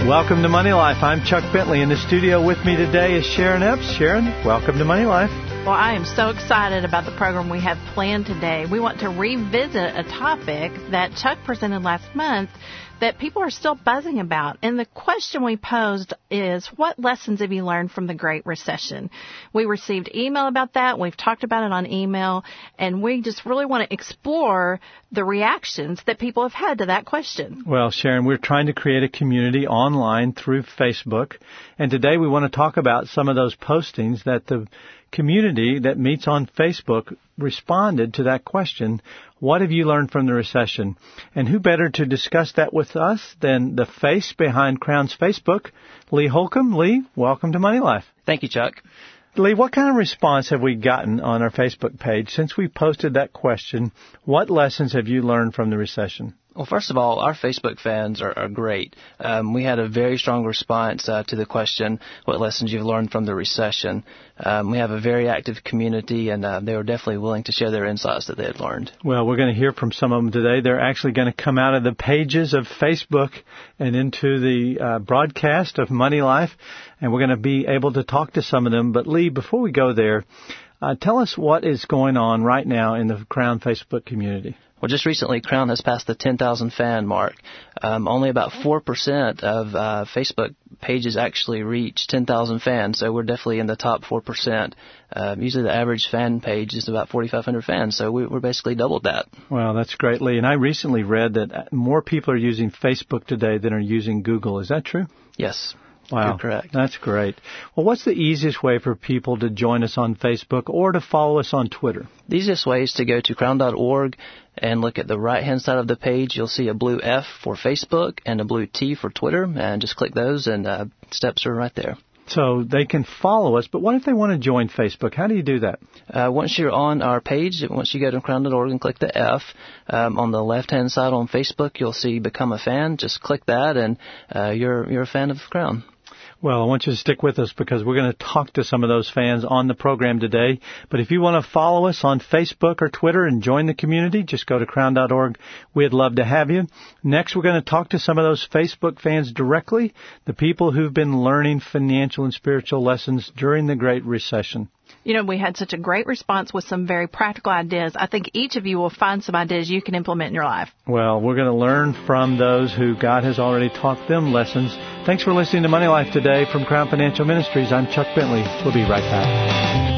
Welcome to Money Life. I'm Chuck Bentley. In the studio with me today is Sharon Epps. Sharon, welcome to Money Life. Well, I am so excited about the program we have planned today. We want to revisit a topic that Chuck presented last month that people are still buzzing about. And the question we posed is, what lessons have you learned from the Great Recession? We received email about that. We've talked about it on email. And we just really want to explore the reactions that people have had to that question. Well, Sharon, we're trying to create a community online through Facebook. And today we want to talk about some of those postings that the community that meets on Facebook responded to that question. What have you learned from the recession? And who better to discuss that with us than the face behind Crown's Facebook, Lee Holcomb. Lee, welcome to Money Life. Thank you, Chuck. Lee, what kind of response have we gotten on our Facebook page since we posted that question? What lessons have you learned from the recession? Well, first of all, our Facebook fans are great. We had a very strong response to the question, what lessons you've learned from the recession. We have a very active community, and they were definitely willing to share their insights that they had learned. Well, we're going to hear from some of them today. They're actually going to come out of the pages of Facebook and into the broadcast of Money Life, and we're going to be able to talk to some of them. But, Lee, before we go there, tell us what is going on right now in the Crown Facebook community. Well, just recently, Crown has passed the 10,000 fan mark. Only about 4% of Facebook pages actually reach 10,000 fans, so we're definitely in the top 4%. Usually the average fan page is about 4,500 fans, so we're basically doubled that. Well, that's great, Lee. And I recently read that more people are using Facebook today than are using Google. Is that true? Yes. Wow, you're correct. That's great. Well, what's the easiest way for people to join us on Facebook or to follow us on Twitter? The easiest way is to go to crown.org and look at the right-hand side of the page. You'll see a blue F for Facebook and a blue T for Twitter, and just click those, and steps are right there. So they can follow us, but what if they want to join Facebook? How do you do that? Once you're on our page, once you go to crown.org and click the F, on the left-hand side on Facebook, you'll see Become a Fan. Just click that, and you're a fan of Crown. Well, I want you to stick with us because we're going to talk to some of those fans on the program today. But if you want to follow us on Facebook or Twitter and join the community, just go to crown.org. We'd love to have you. Next, we're going to talk to some of those Facebook fans directly, the people who've been learning financial and spiritual lessons during the Great Recession. You know, we had such a great response with some very practical ideas. I think each of you will find some ideas you can implement in your life. Well, we're going to learn from those who God has already taught them lessons. Thanks for listening to Money Life today from Crown Financial Ministries. I'm Chuck Bentley. We'll be right back.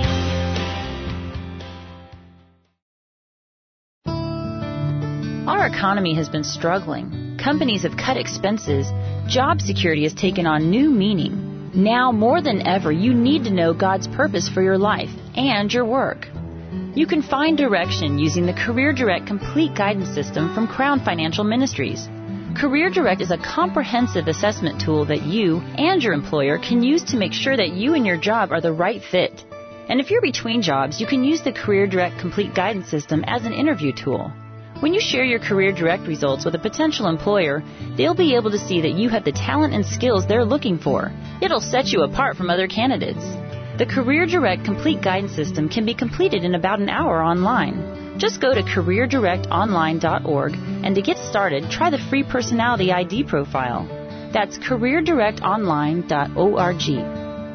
Our economy has been struggling. Companies have cut expenses. Job security has taken on new meaning. Now, more than ever, you need to know God's purpose for your life and your work. You can find direction using the Career Direct Complete Guidance System from Crown Financial Ministries. Career Direct is a comprehensive assessment tool that you and your employer can use to make sure that you and your job are the right fit. And if you're between jobs, you can use the Career Direct Complete Guidance System as an interview tool. When you share your Career Direct results with a potential employer, they'll be able to see that you have the talent and skills they're looking for. It'll set you apart from other candidates. The Career Direct Complete Guidance System can be completed in about an hour online. Just go to careerdirectonline.org, and to get started, try the free personality ID profile. That's careerdirectonline.org.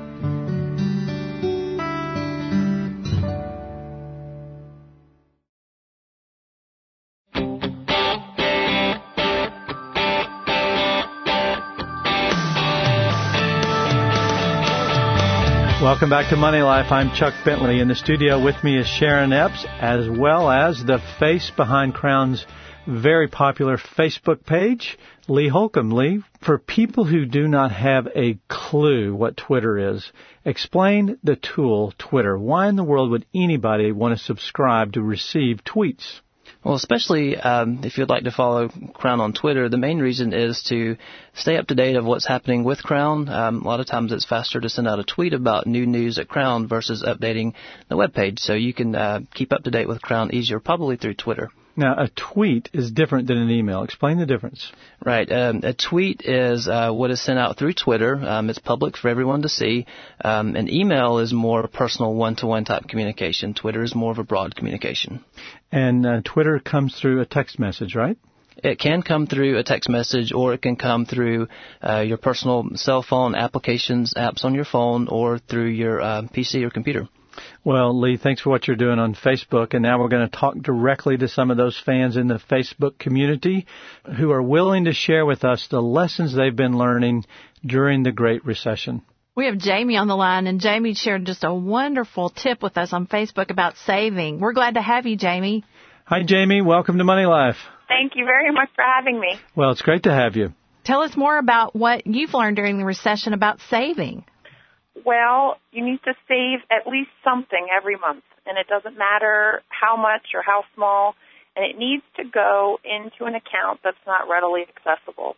Welcome back to Money Life. I'm Chuck Bentley. In the studio with me is Sharon Epps, as well as the face behind Crown's very popular Facebook page, Lee Holcomb. Lee, for people who do not have a clue what Twitter is, explain the tool Twitter. Why in the world would anybody want to subscribe to receive tweets? Well, especially if you'd like to follow Crown on Twitter, the main reason is to stay up to date of what's happening with Crown. A lot of times it's faster to send out a tweet about new news at Crown versus updating the webpage. So you can keep up to date with Crown easier, probably through Twitter. Now, a tweet is different than an email. Explain the difference. Right. A tweet is what is sent out through Twitter. It's public for everyone to see. An email is more personal, one-to-one type communication. Twitter is more of a broad communication. And Twitter comes through a text message, right? It can come through a text message, or it can come through your personal cell phone applications, apps on your phone, or through your PC or computer. Well, Lee, thanks for what you're doing on Facebook. And now we're going to talk directly to some of those fans in the Facebook community who are willing to share with us the lessons they've been learning during the Great Recession. We have Jamie on the line, and Jamie shared just a wonderful tip with us on Facebook about saving. We're glad to have you, Jamie. Hi, Jamie. Welcome to Money Life. Thank you very much for having me. Well, it's great to have you. Tell us more about what you've learned during the recession about saving. Well, you need to save at least something every month, and it doesn't matter how much or how small, and it needs to go into an account that's not readily accessible.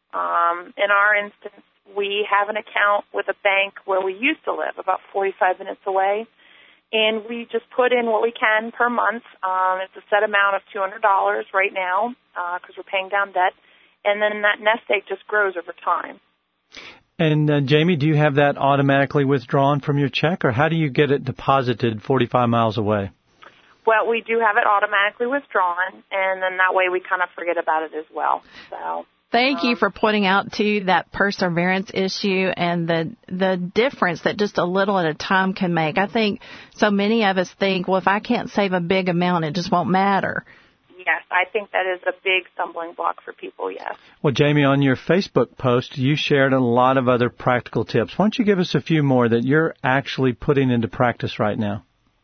In our instance, we have an account with a bank where we used to live, about 45 minutes away, and we just put in what we can per month. It's a set amount of $200 right now because we're paying down debt, and then that nest egg just grows over time. And, Jamie, do you have that automatically withdrawn from your check, or how do you get it deposited 45 miles away? Well, we do have it automatically withdrawn, and then that way we kind of forget about it as well. So, thank you for pointing out, too, that perseverance issue and the difference that just a little at a time can make. I think so many of us think, well, if I can't save a big amount, it just won't matter. Yes, I think that is a big stumbling block for people, yes. Well, Jamie, on your Facebook post, you shared a lot of other practical tips. Why don't you give us a few more that you're actually putting into practice right now?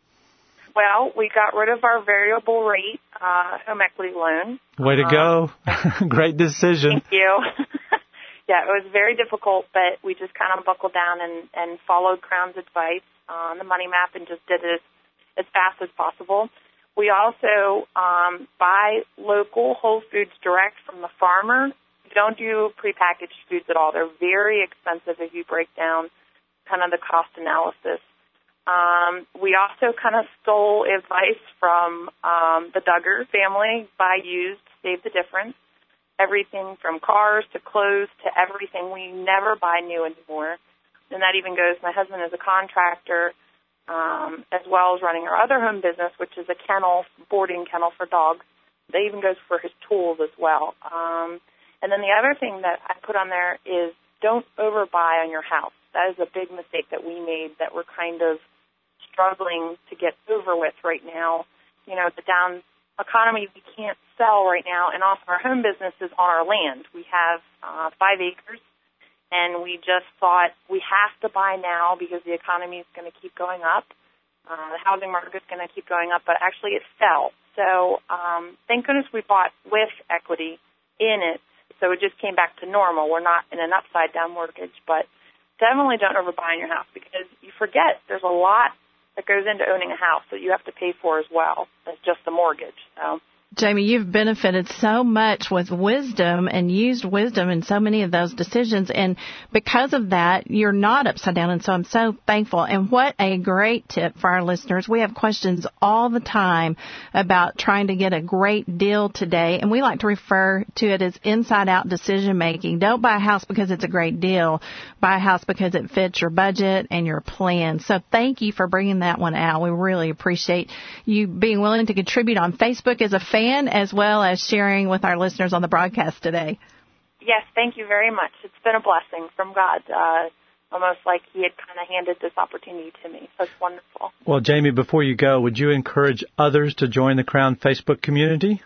Well, we got rid of our variable rate home equity loan. Way to go. Great decision. Thank you. Yeah, it was very difficult, but we just kind of buckled down and followed Crown's advice on the money map and just did it as fast as possible. We also buy local Whole Foods direct from the farmer. We don't do prepackaged foods at all. They're very expensive if you break down kind of the cost analysis. We also kind of stole advice from the Duggar family, buy used, save the difference. Everything from cars to clothes to everything. We never buy new anymore. And that even goes, my husband is a contractor, as well as running our other home business, which is a kennel, boarding kennel for dogs. That even goes for his tools as well. And then the other thing that I put on there is don't overbuy on your house. That is a big mistake that we made that we're kind of struggling to get over with right now. You know, the down economy, we can't sell right now, and also our home business is on our land. We have 5 acres. And we just thought we have to buy now because the economy is going to keep going up. The housing market is going to keep going up, but actually it fell. So thank goodness we bought with equity in it. So it just came back to normal. We're not in an upside-down mortgage, but definitely don't overbuy in your house because you forget there's a lot that goes into owning a house that you have to pay for as well as just the mortgage. So. Jamie, you've benefited so much with wisdom and used wisdom in so many of those decisions. And because of that, you're not upside down. And so I'm so thankful. And what a great tip for our listeners. We have questions all the time about trying to get a great deal today. And we like to refer to it as inside-out decision making. Don't buy a house because it's a great deal. Buy a house because it fits your budget and your plan. So thank you for bringing that one out. We really appreciate you being willing to contribute on Facebook as a fan, as well as sharing with our listeners on the broadcast today. Yes, thank you very much. It's been a blessing from God, almost like He had kind of handed this opportunity to me. So it's wonderful. Well, Jamie, before you go, would you encourage others to join the Crown Facebook community?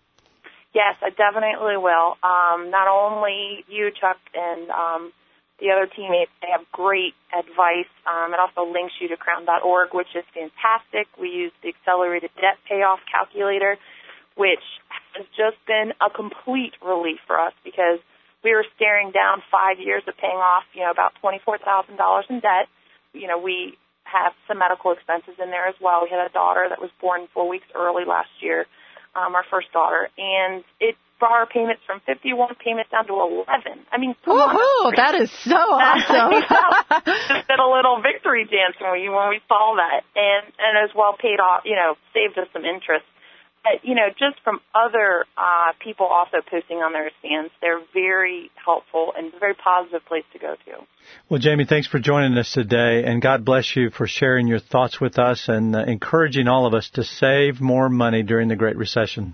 Yes, I definitely will. Not only you, Chuck, and the other teammates, they have great advice. It also links you to crown.org, which is fantastic. We use the accelerated debt payoff calculator, which has just been a complete relief for us because we were staring down 5 years of paying off, about $24,000 in debt. We have some medical expenses in there as well. We had a daughter that was born 4 weeks early last year, our first daughter, and it brought our payments from 51 payments down to 11. I mean, come on. That is so awesome. Just did a little victory dance when we saw that, and as well paid off, saved us some interest. But, just from other people also posting on their stands, they're very helpful and a very positive place to go to. Well, Jamie, thanks for joining us today, and God bless you for sharing your thoughts with us and encouraging all of us to save more money during the Great Recession.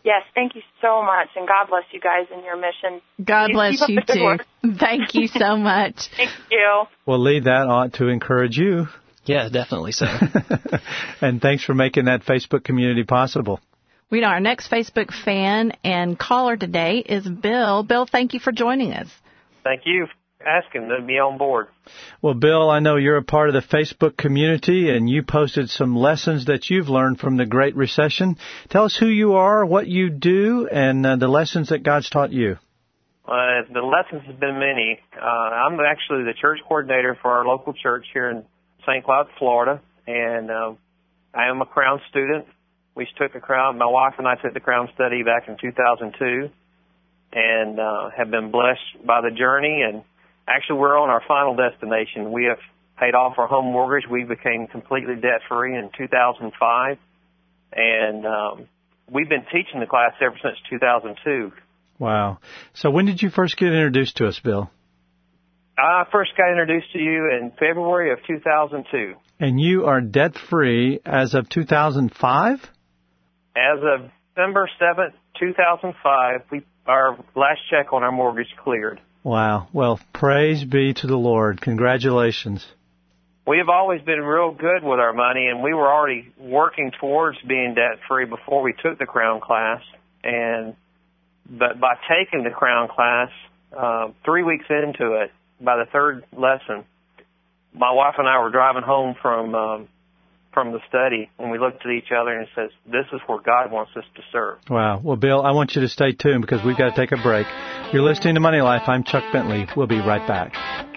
Yes, thank you so much, and God bless you guys in your mission. God bless you, too. Thank you so much. Thank you. Well, Lee, that ought to encourage you. Yeah, definitely so. And thanks for making that Facebook community possible. We know our next Facebook fan and caller today is Bill. Bill, thank you for joining us. Thank you for asking to be on board. Well, Bill, I know you're a part of the Facebook community, and you posted some lessons that you've learned from the Great Recession. Tell us who you are, what you do, and the lessons that God's taught you. The lessons have been many. I'm actually the church coordinator for our local church here in St. Cloud, Florida, and I am a Crown student. We took the Crown, my wife and I took the Crown study back in 2002, and have been blessed by the journey. And actually, we're on our final destination. We have paid off our home mortgage. We became completely debt-free in 2005, and we've been teaching the class ever since 2002. Wow. So when did you first get introduced to us, Bill? I first got introduced to you in February of 2002. And you are debt-free as of 2005? As of December 7th, 2005, our last check on our mortgage cleared. Wow. Well, praise be to the Lord. Congratulations. We have always been real good with our money, and we were already working towards being debt-free before we took the Crown class. But by taking the Crown class, 3 weeks into it, by the third lesson, my wife and I were driving home from the study, and we looked at each other and says, "This is where God wants us to serve." Wow. Well, Bill, I want you to stay tuned because we've got to take a break. You're listening to Money Life. I'm Chuck Bentley. We'll be right back.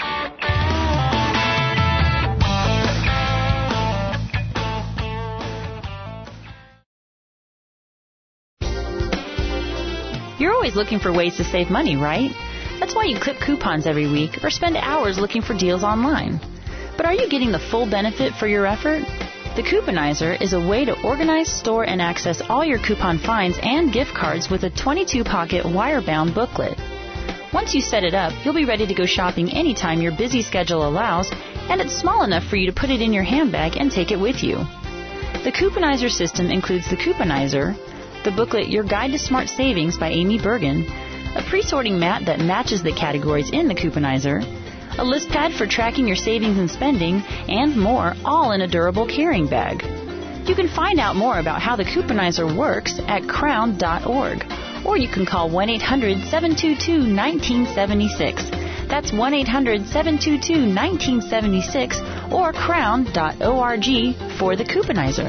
You're always looking for ways to save money, right? That's why you clip coupons every week or spend hours looking for deals online. But are you getting the full benefit for your effort? The Couponizer is a way to organize, store, and access all your coupon finds and gift cards with a 22-pocket wire-bound booklet. Once you set it up, you'll be ready to go shopping anytime your busy schedule allows, and it's small enough for you to put it in your handbag and take it with you. The Couponizer system includes the Couponizer, the booklet Your Guide to Smart Savings by Amy Bergen, a pre-sorting mat that matches the categories in the Couponizer, a list pad for tracking your savings and spending, and more, all in a durable carrying bag. You can find out more about how the Couponizer works at crown.org, or you can call 1-800-722-1976. That's 1-800-722-1976 or crown.org for the Couponizer.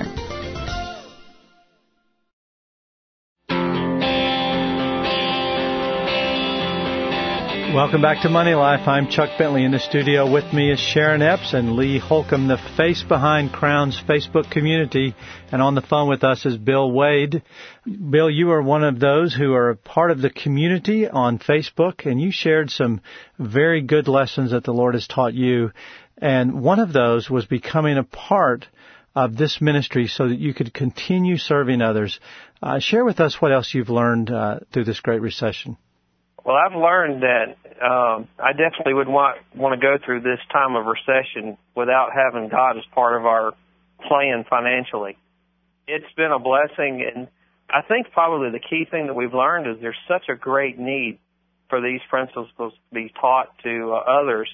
Welcome back to Money Life. I'm Chuck Bentley. In the studio with me is Sharon Epps and Lee Holcomb, the face behind Crown's Facebook community. And on the phone with us is Bill Wade. Bill, you are one of those who are a part of the community on Facebook, and you shared some very good lessons that the Lord has taught you. And one of those was becoming a part of this ministry so that you could continue serving others. Share with us what else you've learned through this Great Recession. Well, I've learned that I definitely would want to go through this time of recession without having God as part of our plan financially. It's been a blessing, and I think probably the key thing that we've learned is there's such a great need for these principles to be taught to others,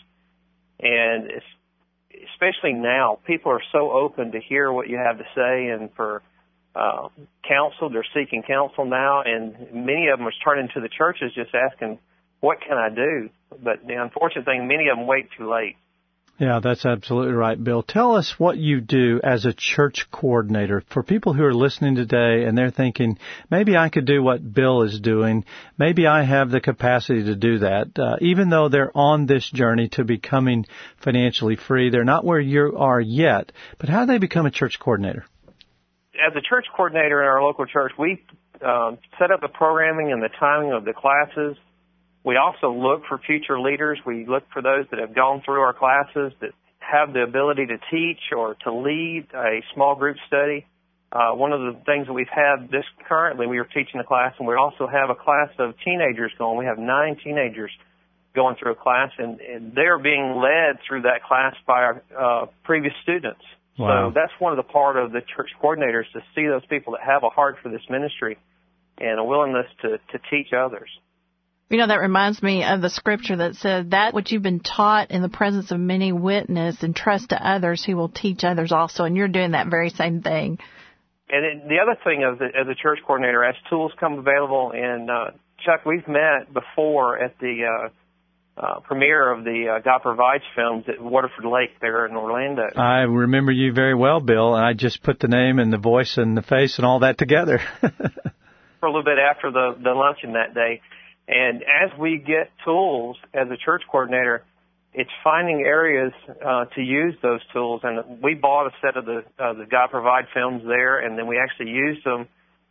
and especially now, people are so open to hear what you have to say and for counsel. They're seeking counsel now, and many of them are turning to the churches just asking, what can I do? But the unfortunate thing, many of them wait too late. Yeah, that's absolutely right, Bill. Tell us what you do as a church coordinator. For people who are listening today and they're thinking, maybe I could do what Bill is doing. Maybe I have the capacity to do that. Even though they're on this journey to becoming financially free, they're not where you are yet. But how do they become a church coordinator? As a church coordinator in our local church, we set up the programming and the timing of the classes. We also look for future leaders. We look for those that have gone through our classes that have the ability to teach or to lead a small group study. One of the things that we've had currently, we are teaching a class, and we also have a class of teenagers going. We have 9 teenagers going through a class, and they're being led through that class by our previous students. Wow. So that's one of the part of the church coordinators, to see those people that have a heart for this ministry and a willingness to teach others. You know, that reminds me of the scripture that said, that which you've been taught in the presence of many witness, and trust to others who will teach others also. And you're doing that very same thing. And the other thing as a church coordinator, as tools come available, and Chuck, we've met before at the premiere of the God Provides films at Waterford Lake there in Orlando. I remember you very well, Bill, and I just put the name and the voice and the face and all that together. For a little bit after the luncheon that day. And as we get tools as a church coordinator, it's finding areas to use those tools. And we bought a set of the God Provide films there, and then we actually used them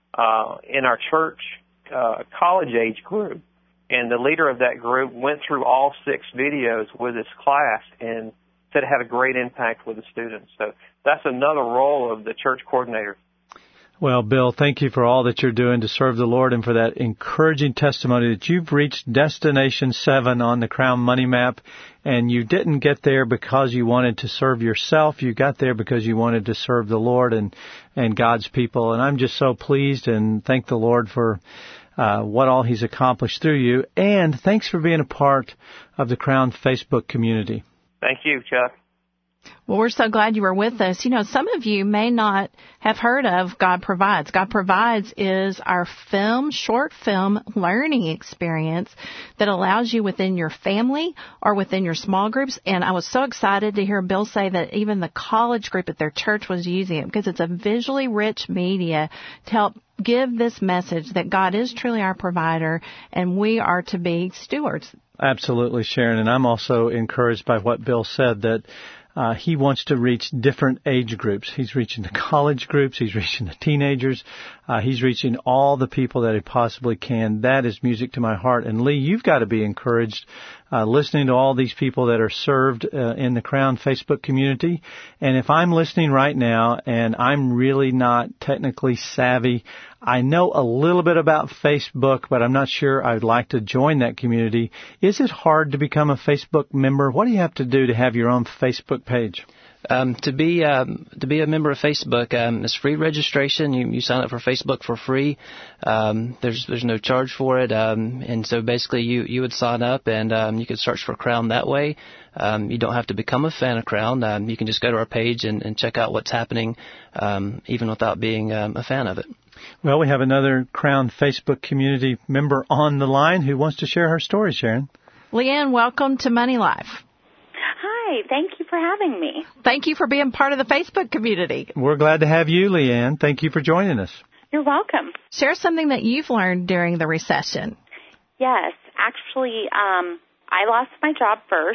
in our church college age group. And the leader of that group went through all 6 videos with his class and said it had a great impact with the students. So that's another role of the church coordinator. Well, Bill, thank you for all that you're doing to serve the Lord and for that encouraging testimony that you've reached Destination 7 on the Crown Money Map, and you didn't get there because you wanted to serve yourself. You got there because you wanted to serve the Lord and God's people. And I'm just so pleased and thank the Lord for what all He's accomplished through you. And thanks for being a part of the Crown Facebook community. Thank you, Chuck. Well, we're so glad you were with us. You know, some of you may not have heard of God Provides. God Provides is our short film learning experience that allows you within your family or within your small groups. And I was so excited to hear Bill say that even the college group at their church was using it, because it's a visually rich media to help give this message that God is truly our provider and we are to be stewards. Absolutely, Sharon. And I'm also encouraged by what Bill said, that he wants to reach different age groups. He's reaching the college groups. He's reaching the teenagers. He's reaching all the people that he possibly can. That is music to my heart. And Lee, you've got to be encouraged listening to all these people that are served in the Crown Facebook community. And if I'm listening right now and I'm really not technically savvy, I know a little bit about Facebook, but I'm not sure I'd like to join that community. Is it hard to become a Facebook member? What do you have to do to have your own Facebook page? To be a member of Facebook, it's free registration. You sign up for Facebook for free. There's no charge for it, and so basically you would sign up and you could search for Crown that way. You don't have to become a fan of Crown. You can just go to our page and check out what's happening, even without being a fan of it. Well, we have another Crown Facebook community member on the line who wants to share her story, Sharon. Leanne, welcome to Money Life. Hi, thank you for having me. Thank you for being part of the Facebook community. We're glad to have you, Leanne. Thank you for joining us. You're welcome. Share something that you've learned during the recession. Yes, actually, I lost my job first,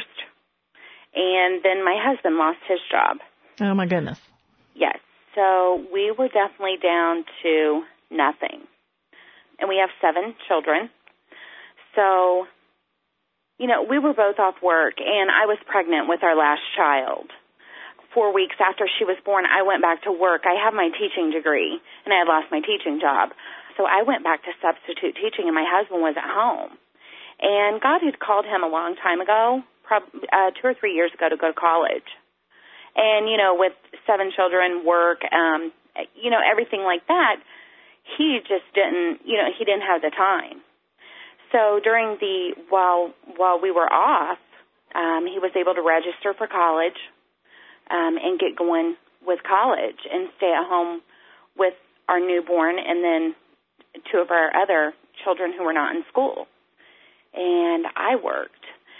and then my husband lost his job. Oh, my goodness. Yes, so we were definitely down to nothing. And we have 7 children. So, you know, we were both off work, and I was pregnant with our last child. 4 weeks after she was born, I went back to work. I have my teaching degree, and I had lost my teaching job. So I went back to substitute teaching, and my husband was at home. And God had called him a long time ago, 2 or 3 years ago, to go to college. And, you know, with 7 children, work, you know, everything like that, he just didn't, you know, he didn't have the time. So during while we were off, he was able to register for college and get going with college and stay at home with our newborn and then 2 of our other children who were not in school. And I worked.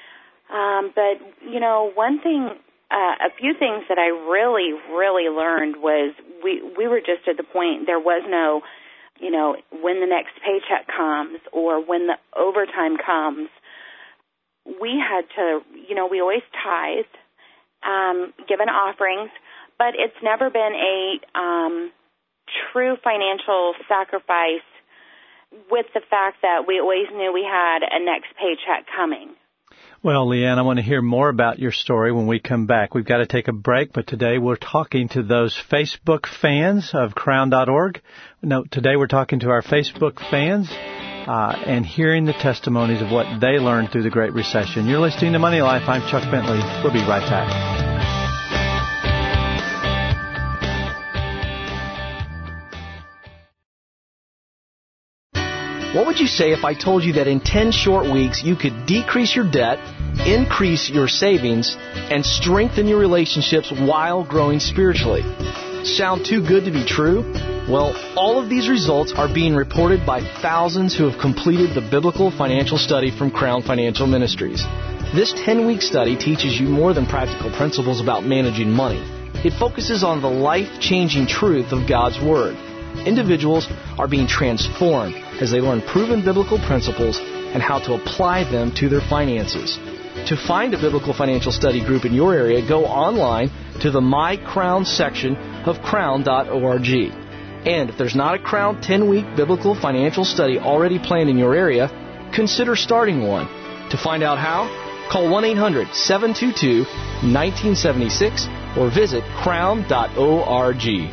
But, you know, one thing, a few things that I really, really learned was we were just at the point there was no, you know, when the next paycheck comes or when the overtime comes. We had to, you know, we always tithed, given offerings, but it's never been a true financial sacrifice with the fact that we always knew we had a next paycheck coming. Well, Leanne, I want to hear more about your story when we come back. We've got to take a break, but today we're talking to those Facebook fans of Crown.org. No, today we're talking to our Facebook fans and hearing the testimonies of what they learned through the Great Recession. You're listening to Money Life. I'm Chuck Bentley. We'll be right back. What would you say if I told you that in 10 short weeks you could decrease your debt, increase your savings, and strengthen your relationships while growing spiritually? Sound too good to be true? Well, all of these results are being reported by thousands who have completed the Biblical Financial Study from Crown Financial Ministries. This 10-week study teaches you more than practical principles about managing money. It focuses on the life-changing truth of God's Word. Individuals are being transformed as they learn proven biblical principles and how to apply them to their finances. To find a biblical financial study group in your area, go online to the My Crown section of crown.org. And if there's not a Crown 10-week biblical financial study already planned in your area, consider starting one. To find out how, call 1-800-722-1976 or visit crown.org.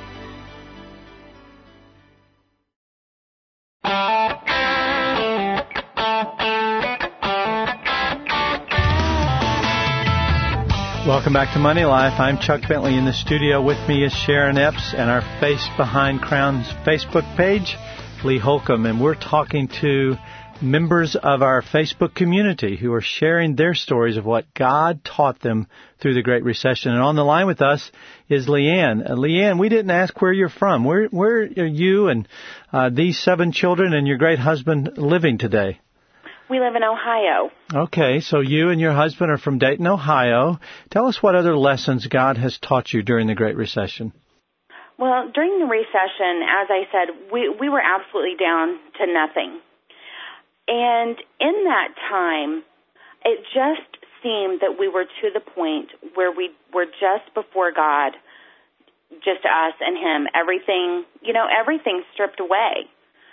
Welcome back to Money Life. I'm Chuck Bentley. In the studio with me is Sharon Epps and our Face Behind Crown's Facebook page, Lee Holcomb. And we're talking to members of our Facebook community who are sharing their stories of what God taught them through the Great Recession. And on the line with us is Leanne. Leanne, we didn't ask where you're from. Where are you and these 7 children and your great husband living today? We live in Ohio. Okay, so you and your husband are from Dayton, Ohio. Tell us what other lessons God has taught you during the Great Recession. Well, during the recession, as I said, we were absolutely down to nothing. And in that time, it just seemed that we were to the point where we were just before God, just us and Him. Everything stripped away.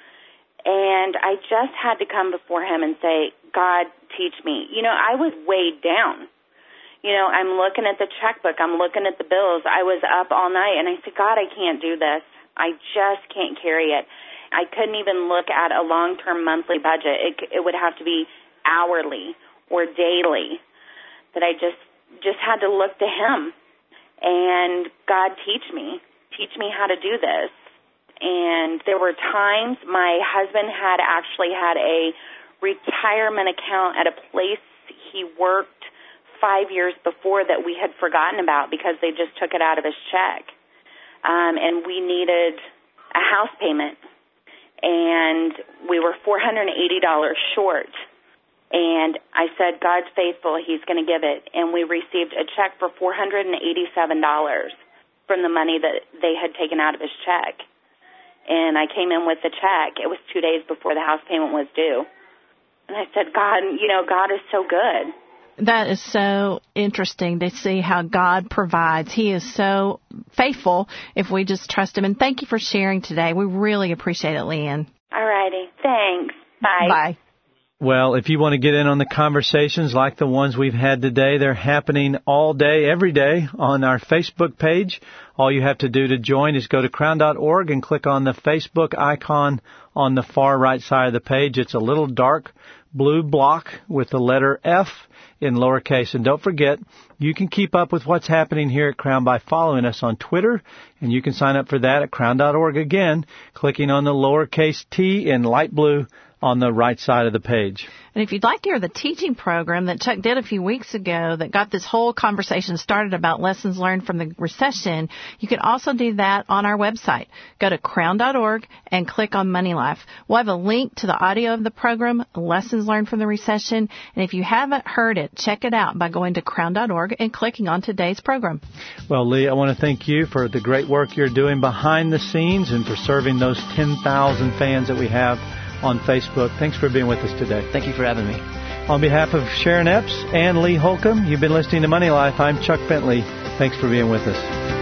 And I just had to come before Him and say, God, teach me. I was weighed down. I'm looking at the checkbook. I'm looking at the bills. I was up all night, and I said, God, I can't do this. I just can't carry it. I couldn't even look at a long-term monthly budget. It would have to be hourly or daily. That I just had to look to Him. And God, teach me how to do this. And there were times my husband had actually had a retirement account at a place he worked 5 years before that we had forgotten about because they just took it out of his check. And we needed a house payment. And we were $480 short. And I said, God's faithful, He's going to give it. And we received a check for $487 from the money that they had taken out of his check. And I came in with the check. It was 2 days before the house payment was due. And I said, God, God is so good. That is so interesting to see how God provides. He is so faithful if we just trust Him. And thank you for sharing today. We really appreciate it, Leanne. All righty. Thanks. Bye. Bye. Well, if you want to get in on the conversations like the ones we've had today, they're happening all day, every day on our Facebook page. All you have to do to join is go to crown.org and click on the Facebook icon on the far right side of the page. It's a little dark blue block with the letter F in lowercase. And don't forget, you can keep up with what's happening here at Crown by following us on Twitter, and you can sign up for that at crown.org again, clicking on the lowercase t in light blue on the right side of the page. And if you'd like to hear the teaching program that Chuck did a few weeks ago that got this whole conversation started about lessons learned from the recession, you can also do that on our website. Go to crown.org and click on Money Life. We'll have a link to the audio of the program, Lessons Learned from the Recession. And if you haven't heard it, check it out by going to crown.org and clicking on today's program. Well, Lee, I want to thank you for the great work you're doing behind the scenes and for serving those 10,000 fans that we have on Facebook. Thanks for being with us today. Thank you for having me. On behalf of Sharon Epps and Lee Holcomb, you've been listening to Money Life. I'm Chuck Bentley. Thanks for being with us.